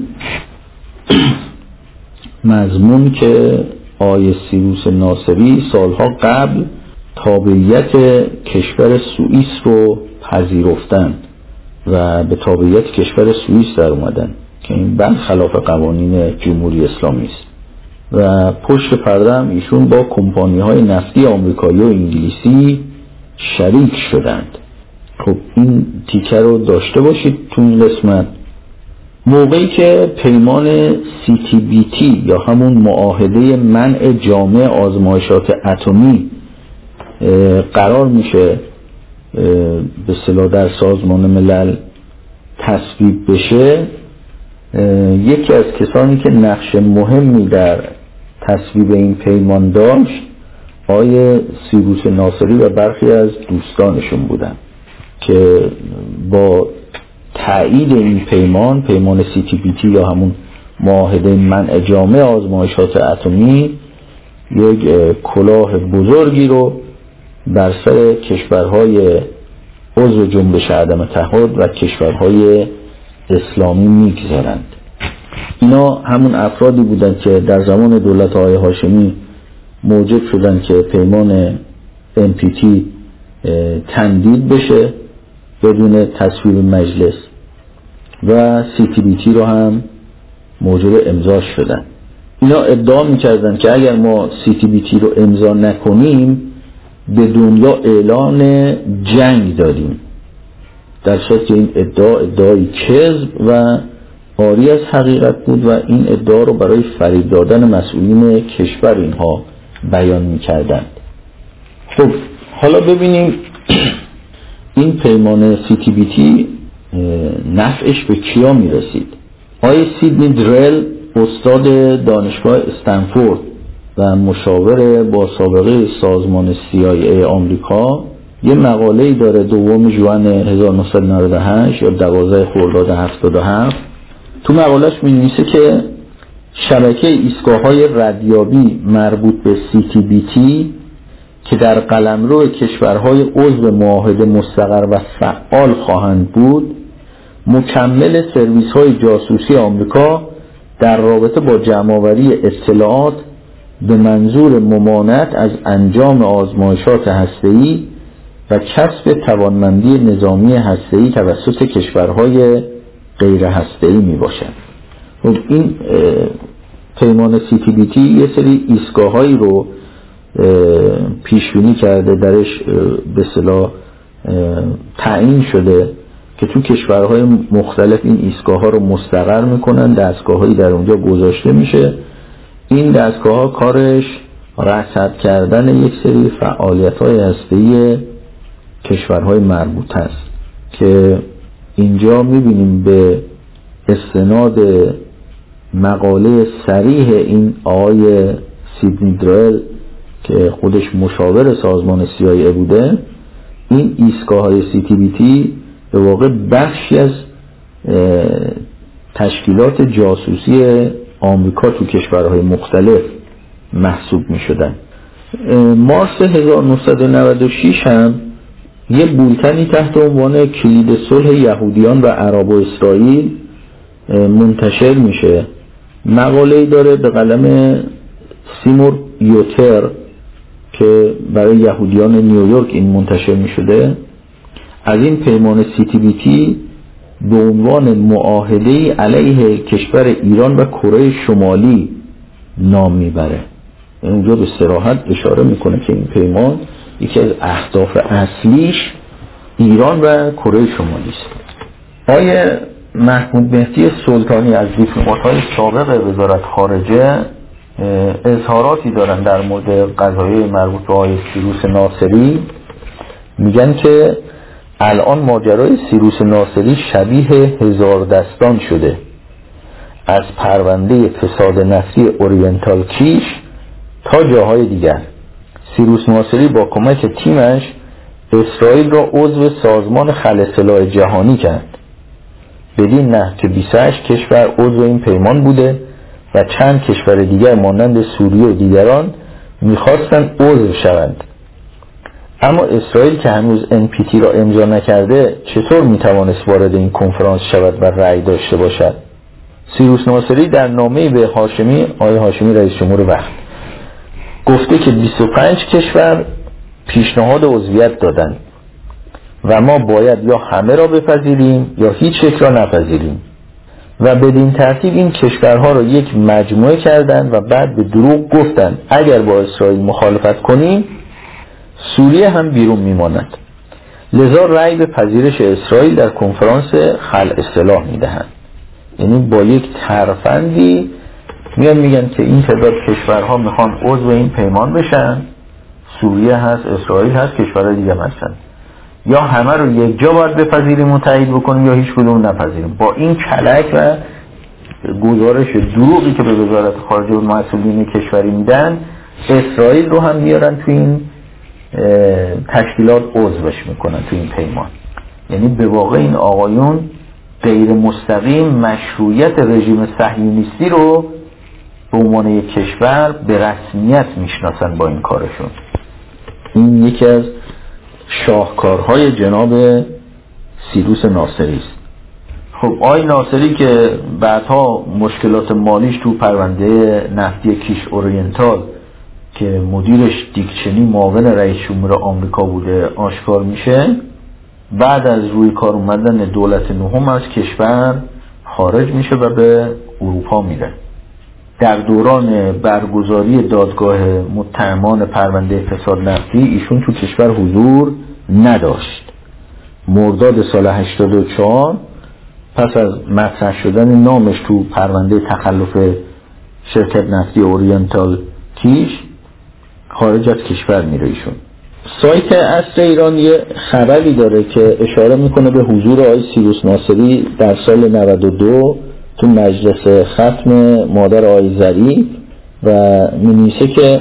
مضمون که آقای سیروس ناصری سالها قبل تابعیت کشور سوئیس رو پذیرفتن و به تابعیت کشور سوئیس در اومدن که این بند خلاف قوانین جمهوری اسلامی است و پشت پرده هم ایشون با کمپانی‌های نفتی آمریکایی و انگلیسی شریک شدند. خب این تیکه رو داشته باشید تو این قسمت. موقعی که پیمان سی تی بی تی یا همون معاهده منع جامع آزمایشات اتمی قرار میشه به اصطلاح در سازمان ملل تصویب بشه، یکی از کسانی که نقش مهمی در تصویب این پیمان داشت آقای سیروس ناصری و برخی از دوستانشون بودن که با تایید این پیمان، پیمان سی تی بی تی یا همون معاهده منع جامع آزمایشات اتمی، یک کلاه بزرگی رو بر سر کشورهای عضو جنبش عدم تعهد و کشورهای اسلامی میگذارند. اینا همون افرادی بودند که در زمان دولت آقای هاشمی موجب شدند که پیمان ام پی تی تمدید بشه بدون تصویب مجلس و سی تی بی تی رو هم موجب امضا شدن. اینا ادعا میکردن که اگر ما سی تی بی تی رو امضا نکنیم به دنیا اعلان جنگ داریم، در صورتی که این ادعا ادعای کذب و عاری از حقیقت بود و این ادعا رو برای فریب دادن مسئولین کشور اینها بیان میکردند. خب حالا ببینیم این پیمان سی تی بی تی نفعش به کیا میرسید. آقای سیدنی درل استاد دانشگاه استنفورد و مشاور با سابقه سازمان سی آی ای آمریکا یه مقاله‌ای داره دوم ژوئن هزار و نهصد و نود و هشت یا دوازده خرداد هفتاد و هفت. تو مقالهش می‌نویسه که شبکه ایستگاه‌های ردیابی مربوط به سی تی بی تی که در قلمرو کشورهای عضو معاهده مستقر و فعال خواهند بود، مکمل سرویس‌های جاسوسی آمریکا در رابطه با جمع‌آوری اطلاعات به منظور ممانعت از انجام آزمایشات هسته‌ای و کسب توانمندی نظامی هسته‌ای توسط کشورهای غیر هسته‌ای میباشد. خب این پیمان سی تی بی تی یه سری ایستگاه‌هایی رو پیش بینی کرده، درش به اصطلاح تعیین شده که تو کشورهای مختلف این ایستگاه‌ها رو مستقر میکنن، دستگاه‌هایی در اونجا گذاشته میشه. این دستگاه‌ها کارش رصد کردن یک سری فعالیت‌های هسته‌ای کشورهای مربوط است که اینجا می‌بینیم به استناد مقاله صریح این آقای سیدنی درل که خودش مشاور سازمان سی آی ای بوده، این ایستگاه‌های سی تی بی تی به واقع بخشی از تشکیلات جاسوسی آمریکا تو کشورهای مختلف محسوب می شدن. مارس هزار و نهصد و نود و شش هم یه بولتنی تحت عنوان کلید صلح یهودیان و عرب و اسرائیل منتشر میشه. مقاله‌ای داره به قلم سیمور یوتر که برای یهودیان نیویورک این منتشر میشده. از این پیمان سی تی بی تی به عنوان معاهده‌ای علیه کشور ایران و کره شمالی نام میبره. اینجا به صراحت اشاره میکنه که این پیمان یکی از اهداف اصلیش ایران و کره شمالی است. آیه محمود مهدی سلطانی از دیپلمات‌های سابق وزارت خارجه اظهاراتی دارن در مورد قضایای مربوط به آقای سیروس ناصری. میگن که الان ماجرای سیروس ناصری شبیه هزار دستان شده. از پرونده فساد نفتی اورینتال کیش تا جاهای دیگر. سیروس ناصری با کمک تیمش اسرائیل را عضو سازمان خلع سلاح جهانی کرد. بدین نحو که بیست و هشت کشور عضو این پیمان بوده و چند کشور دیگر مانند سوریه و دیگران میخواستن عضو شوند. اما اسرائیل که هنوز ان پی تی را امضا نکرده چطور میتوانست وارد این کنفرانس شود و رأی داشته باشد؟ سیروس ناصری در نامه‌ای به هاشمی، آقای هاشمی رئیس جمهور وقت، گفته که بیست و پنج کشور پیشنهاد عضویت دادند و ما باید یا همه را بپذیریم یا هیچ یک را نپذیریم و بدین ترتیب این کشورها را یک مجموعه کردند و بعد به دروغ گفتند اگر با اسرائیل مخالفت کنیم سوریه هم بیرون میماند. لذا رأی به پذیرش اسرائیل در کنفرانس خلع سلاح میدهند. یعنی با یک ترفندی میان میگن که این تعداد کشورها میخوان عضو این پیمان بشن، سوریه هست، اسرائیل هست، کشورهای دیگه هستن، یا همه رو یک جا باید بپذیریم و تایید بکنیم یا هیچ کدوم نپذیریم. با این کلک و گزارش دروغی که به وزارت خارجه و مسئولین کشوری میدن، اسرائیل رو هم میارن تو این تشکیلات عضوش میکنن تو این پیمان. یعنی به واقع این آقایون غیر مستقیم مشروعیت رژیم صهیونیستی رو به عنوان یک کشور به رسمیت میشناسن با این کارشون. این یکی از شاهکارهای جناب سیروس ناصری است. خب آقای ناصری که بعدها مشکلات مالیش تو پرونده نفتی کیش اورینتال که مدیرش دیکچنی معاون رئیس جمهور آمریکا بوده آشکار میشه، بعد از روی کار اومدن دولت نهم از کشور خارج میشه و به اروپا میره. در دوران برگزاری دادگاه متهمان پرونده فساد نفتی ایشون تو کشور حضور نداشت. مرداد سال هشتاد و چهار پس از مطرح شدن نامش تو پرونده تخلف شرکت نفتی اورینتال کیش خارج از کشور میره ایشون. سایت عصر ایران یه خبری داره که اشاره میکنه به حضور آقای سیروس ناصری در سال نود و دو تو مجلس ختم مادر آقای ظریف و می‌نویسه که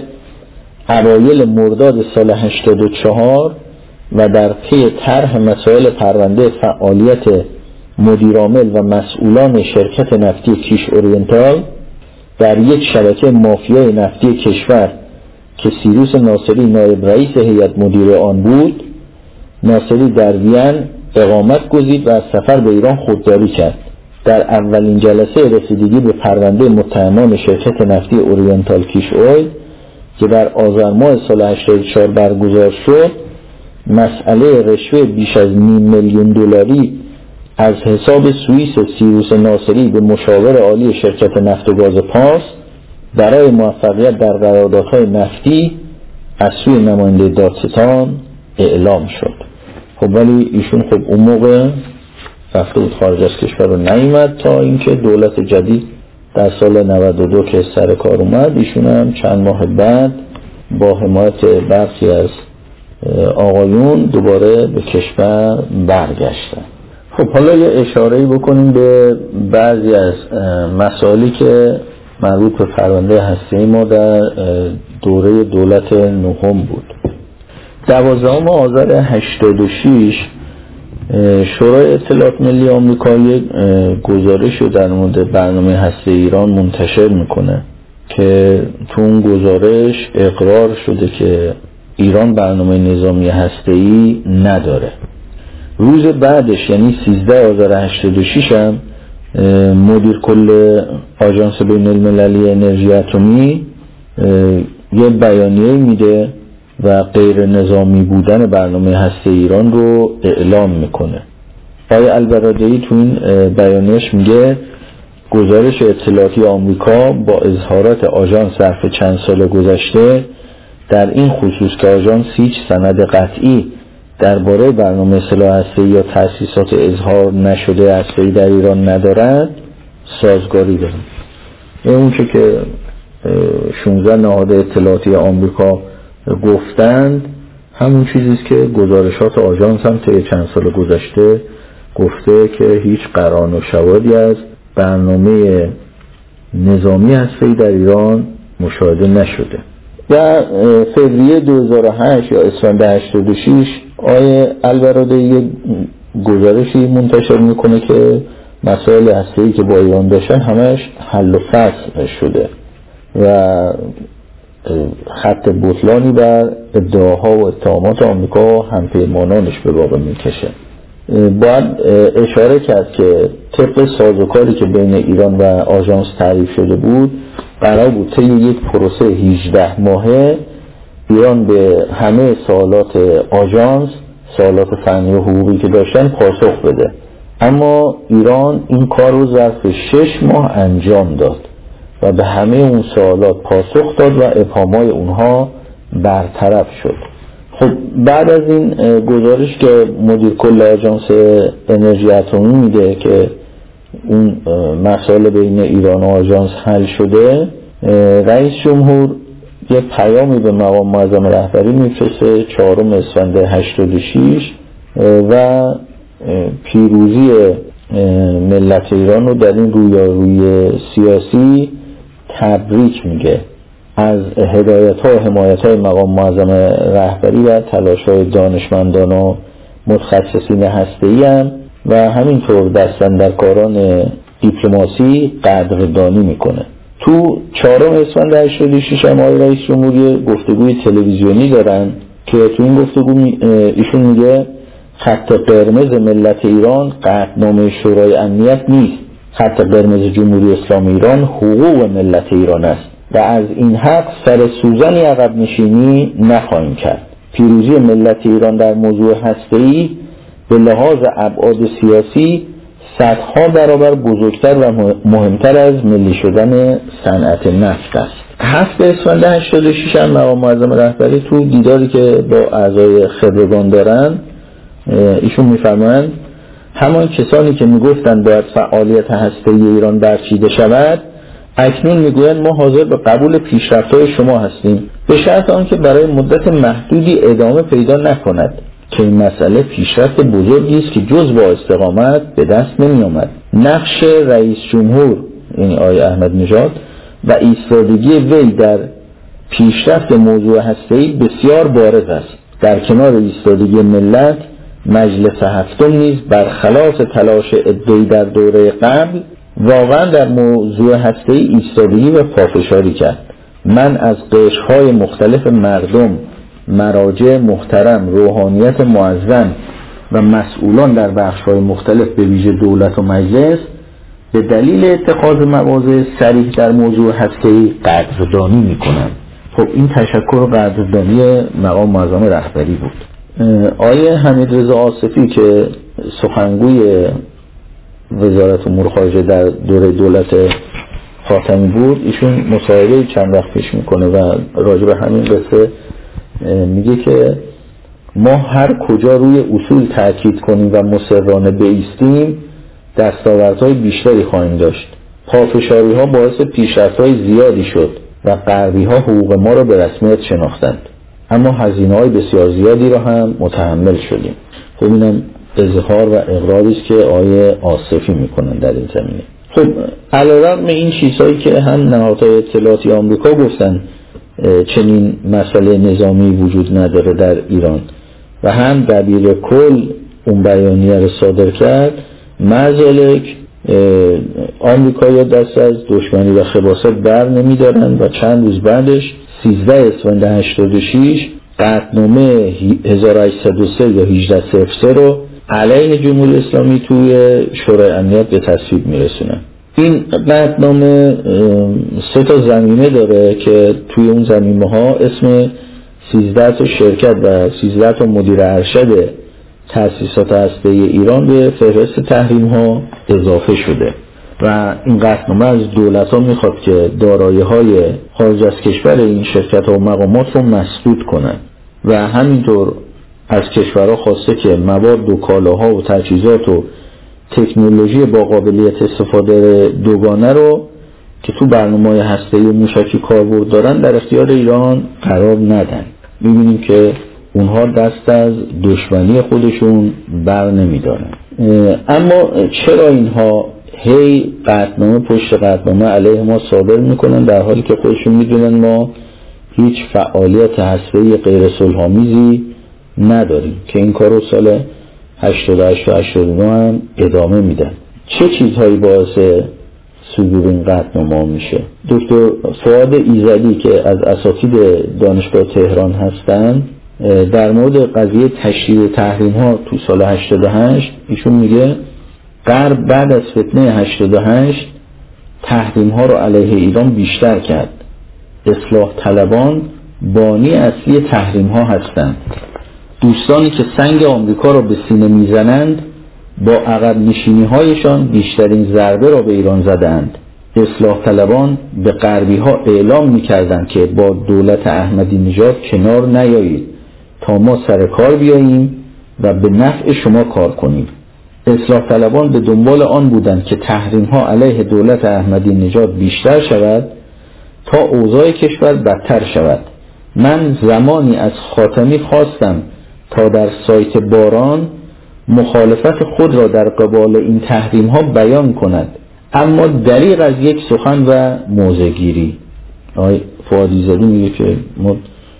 اوایل مرداد سال هشتاد و چهار و در پی طرح مسائل پرونده فعالیت مدیرعامل و مسئولان شرکت نفتی کیش اورینتال در یک شبکه مافیای نفتی کشور که سیروس ناصری نایب رئیس هیئت مدیره آن بود، ناصری در وین اقامت گزید و از سفر به ایران خودداری کرد. در اولین جلسه رسیدگی به پرونده متهمان شرکت نفتی اورینتال کیش اویل که در آذر ماه سال هشتاد و چهار برگزار شد، مسئله رشوه بیش از نیم میلیون دلاری از حساب سوئیس سیروس ناصری به مشاور عالی شرکت نفت و گاز پارس برای موفقیت در قراردادهای نفتی از سوی نماینده دادستان اعلام شد. خب ولی ایشون خب اون موقع رفته بود خارج از کشور رو نیامد تا اینکه دولت جدید در سال نود و دو که سر کار اومد، ایشون هم چند ماه بعد با حمایت برخی از آقایون دوباره به کشور برگشتن. خب حالا یه اشاره‌ای بکنیم به بعضی از مسائلی که مربوط به پرونده هسته‌ای ما در دوره دولت نهم بود. دوازدهم آذر هشتاد و شش شورای اطلاعات ملی آمریکا یک گزارش رو در مورد برنامه هسته ایران منتشر میکنه. که تو اون گزارش اقرار شده که ایران برنامه نظامی هسته‌ای نداره. روز بعدش یعنی سیزده آذر هشتاد و شش هم مدیر کل آژانس بین المللی انرژی اتمی یه بیانیه میده و غیر نظامی بودن برنامه هسته ایران رو اعلام میکنه. آقای البرادعی تو این بیانیه‌اش میگه گزارش اطلاعاتی آمریکا با اظهارات آژانس ظرف چند سال گذشته در این خصوص که آژانس هیچ سند قطعی درباره برنامه سلاح هسته‌ای یا تأسیسات اظهار نشده هسته‌ای در ایران ندارد سازگاری دارد. اون چه که شانزده نهاد اطلاعاتی آمریکا گفتند همون چیزیست که گزارشات آژانس هم طی چند سال گذشته گفته که هیچ قرائن و شواهدی از برنامه نظامی هسته‌ای در ایران مشاهده نشده. و فوریه دو هزار و هشت یا اسفند هشتاد و شش آقای البرادعی گزارشی منتشر میکنه که مسائل هسته‌ای که با ایران داشتن همش حل و فصل شده و خط بطلانی بر ادعاها و اتهامات آمریکا همپیمانانش به واقع میکشه. باید اشاره کرد که طبق سازوکاری که بین ایران و آژانس تعریف شده بود قرار بود طی یک پروسه هجده ماهه ایران به همه سوالات آژانس، سوالات فنی و حقوقی که داشتن پاسخ بده، اما ایران این کار رو ظرف شش ماه انجام داد و به همه اون سوالات پاسخ داد و ابهامات اونها برطرف شد. خب بعد از این گزارش که مدیر کل آژانس انرژی اتمی میده که اون مسائل بین ایران و آژانس حل شده، رئیس جمهور یه پیامی به مقام معظم رهبری میفرسته چهارم اسفند هشتاد و شش و پیروزی ملت ایران رو در این رویارویی سیاسی تبریک میگه. از هدایت ها و حمایت های مقام معظم رهبری و تلاش های دانشمندان و متخصصین هسته‌ای هم و همینطور دستاندرکاران دیپلماسی قدردانی میکنه. تو چهارم اسفند هشتاد و شش هم آقای رئیس جمهوری گفتگوی تلویزیونی دارن که تو این گفتگو ایشون میگه خط قرمز ملت ایران قطعنامه شورای امنیت نیست. خط قرمز جمهوری اسلامی ایران حقوق ملت ایران است و از این حق سر سوزنی عقب نشینی نخواهیم کرد. پیروزی ملت ایران در موضوع هسته‌ای به لحاظ ابعاد سیاسی صدها برابر بزرگتر و مهمتر از ملی شدن صنعت نفت است. هفت اسفند هشتاد و شش هم مقام معظم رهبری تو دیداری که با اعضای خبرگان دارن ایشون میفرمایند همان کسانی که میگفتند باید فعالیت هسته‌ای ایران برچیده شود اکنون میگویند ما حاضر به قبول پیشرفت‌های شما هستیم به شرط آنکه برای مدت محدودی ادامه پیدا نکند که این مسئله پیشرفت بزرگی است که جز با استقامت به دست نمی آمد. نقش رئیس جمهور یعنی آقای احمد نژاد و ایستادگی وی در پیشرفت موضوع هسته‌ای بسیار بارز است. در کنار ایستادگی ملت مجلس هفتم نیز برخلاف تلاش عده‌ای در دوره قبل واقعا در موضوع هسته‌ای ایستادگی و پافشاری کرد. من از قشرهای مختلف مردم، مراجع محترم، روحانیت معظم و مسئولان در بخش‌های مختلف به ویژه دولت و مجلس به دلیل اتخاذ مواضع صریح در موضوع هسته‌ای قدردانی می‌کنم. خب این تشکر و قدردانی مقام معظم رهبری بود. آیه حمیدرضا آصفی که سخنگوی وزارت امور خارجه در دوره دولت خاتمی بود ایشون مصاحبه چند وقت پیش میکنه و راجع به همین قصه میگه که ما هر کجا روی اصول تاکید کنیم و مصرانه بایستیم دستاوردهای بیشتری خواهیم داشت. پافشاری ها باعث پیشرفت‌های زیادی شد و غربی ها حقوق ما را به رسمیت شناختند، اما هزینه‌های بسیار زیادی را هم متحمل شدیم. خب اینم اظهار و اقراری است که آقای آصفی میکنن در این زمینه. خب علیرغم این چیزهایی که هم نهادهای اطلاعاتی آمریکا گفتن چنین مسئله نظامی وجود نداره در ایران و هم دبیر کل اون بیانیه رو صادر کرد، معذالک آمریکایی‌ها دست از دشمنی و خباثت بر نمی‌دارن و چند روز بعدش سیزده اسفند هشتاد و شش قطعنامه هزار و هشتصد و سه یا هجده صفر سه رو علیه جمهوری اسلامی توی شورای امنیت به تصویب میرسونن. این قطعنامه سه تا زمینه داره که توی اون زمینه ها اسم سیزده تا شرکت و سیزده تا مدیر ارشد تأسیسات هسته‌ای ایران به فهرست تحریم ها اضافه شده و این قطعنامه از دولت ها میخواد که دارایی های خارج از کشور این شرکت ها و مقامات رو مسدود کنن و همینطور از کشورها خواسته که مواد و کالاها و تجهیزات و تکنولوژی با قابلیت استفاده دوگانه رو که تو برنامه‌های هسته‌ای و موشکی کاربرد دارن در اختیار ایران قرار ندن. می‌بینیم که اونها دست از دشمنی خودشون بر نمی‌دارن. اما چرا اینها هی قطعنامه پشت قطعنامه علیه ما صادر میکنن در حالی که خودشون میدونن ما هیچ فعالیت هسته‌ای غیر صلح‌آمیزی نداریم که این کار رو سال هشتاد و هشت و هشتاد و نه هم ادامه میدن؟ چه چیزهایی باعث صدور این قطعنامه میشه؟ دکتر فؤاد ایزدی که از اساتید دانشگاه تهران هستن در مورد قضیه تشدید تحریم ها تو سال هشتاد و هشت ایشون میگه غرب بعد از فتنه هشتاد و هشت تحریم ها رو علیه ایران بیشتر کرد. اصلاح طلبان بانی اصلی تحریم ها هستند. دوستانی که سنگ آمریکا را به سینه میزنند با عقب نشینی هایشان بیشترین ضربه را به ایران زدند. اصلاح طلبان به غربی ها اعلام میکردند که با دولت احمدی نژاد کنار نیایید تا ما سر کار بیاییم و به نفع شما کار کنیم. اصلاح طلبان به دنبال آن بودند که تحریم ها علیه دولت احمدی نژاد بیشتر شود تا اوضاع کشور بدتر شود. من زمانی از خاتمی خواستم تا در سایت باران مخالفت خود را در قبال این تحریم ها بیان کند، اما دریغ از یک سخن و موضع‌گیری. آقای فؤاد ایزدی میگه که ما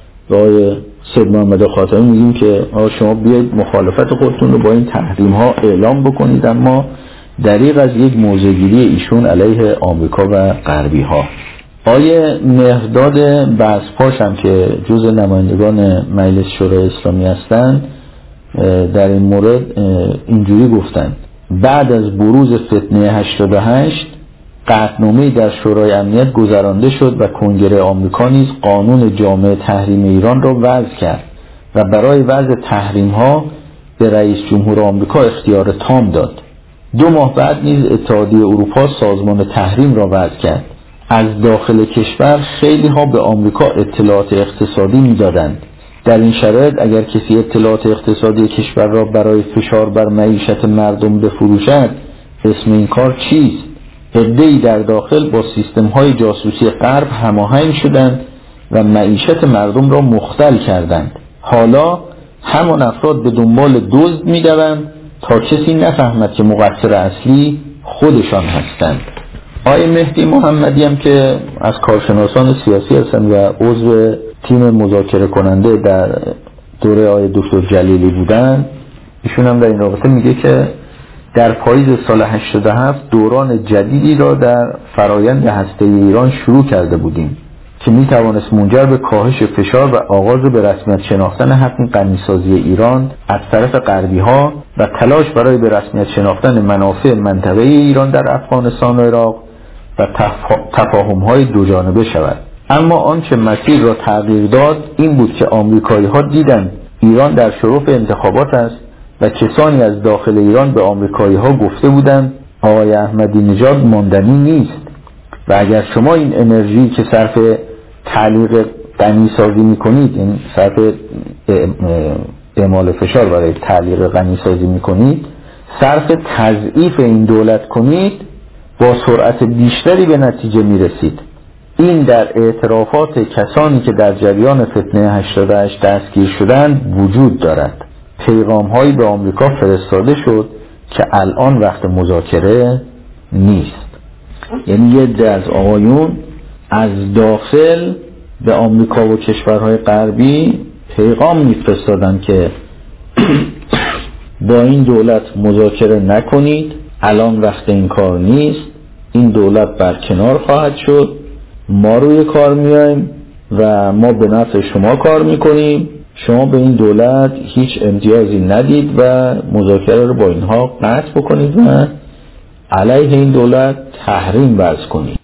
آقای سید محمد خاتمی میگیم که آقا شما بیاید مخالفت خودتون رو با این تحریم ها اعلام بکنید، اما دریغ از یک موضع‌گیری ایشون علیه آمریکا و غربی ها. آقای مهرداد بزپاش هم که جزء نمایندگان مجلس شورای اسلامی هستند در این مورد اینجوری گفتند: بعد از بروز فتنه هشتاد و هشت قطعنامه‌ای در شورای امنیت گذرانده شد و کنگره آمریکا نیز قانون جامع تحریم ایران را وضع کرد و برای وضع تحریم ها به رئیس جمهور آمریکا اختیار تام داد. دو ماه بعد نیز اتحادیه اروپا سازمان تحریم را وضع کرد. از داخل کشور خیلی ها به آمریکا اطلاعات اقتصادی میدادند. در این شرایط اگر کسی اطلاعات اقتصادی کشور را برای فشار بر معیشت مردم بفروشد، اسم این کار چیست؟ عده‌ای در داخل با سیستم‌های جاسوسی غرب هماهنگ شدند و معیشت مردم را مختل کردند. حالا همان افراد به دنبال دزد می‌دوند تا کسی نفهمد که مقصر اصلی خودشان هستند. آقای مهدی محمدی هم که از کارشناسان سیاسی هستند و عضو تیم مذاکره کننده در دوره آقای دکتر جلیلی بودند، ایشون هم در این رابطه میگه که در پاییز سال هشتاد و هفت دوران جدیدی را در فرایند هسته‌ای ایران شروع کرده بودیم که میتوانست منجر به کاهش فشار و آغاز به رسمیت شناختن حق غنیسازی ایران از طرف غربی ها و تلاش برای به رسمیت شناختن منافع منطقه ایران در افغانستان و عراق و تفاهم های دو جانبه شود. اما آنچه مسیر را تغییر داد این بود که آمریکایی ها دیدند ایران در شرف انتخابات است و کسانی از داخل ایران به آمریکایی ها گفته بودند آقای احمدی نژاد ماندنی نیست و اگر شما این انرژی که صرف تعلیق غنیسازی میکنید، این صرف اعمال فشار برای تعلیق غنیسازی میکنید، صرف تضعیف این دولت کنید، با سرعت بیشتری به نتیجه میرسید. این در اعترافات کسانی که در جریان فتنه هشتاد و هشت دستگیر شدند وجود دارد. پیغام هایی به آمریکا فرستاده شد که الان وقت مذاکره نیست. یعنی یه عده از آقایون از داخل به آمریکا و کشورهای غربی پیغام میفرستادن که با این دولت مذاکره نکنید، الان وقت این کار نیست، این دولت برکنار خواهد شد، ما روی کار میایم و ما به نفع شما کار میکنیم، شما به این دولت هیچ امتیازی ندید و مذاکره رو با اینها قطع بکنید و علیه این دولت تحریم وضع کنید.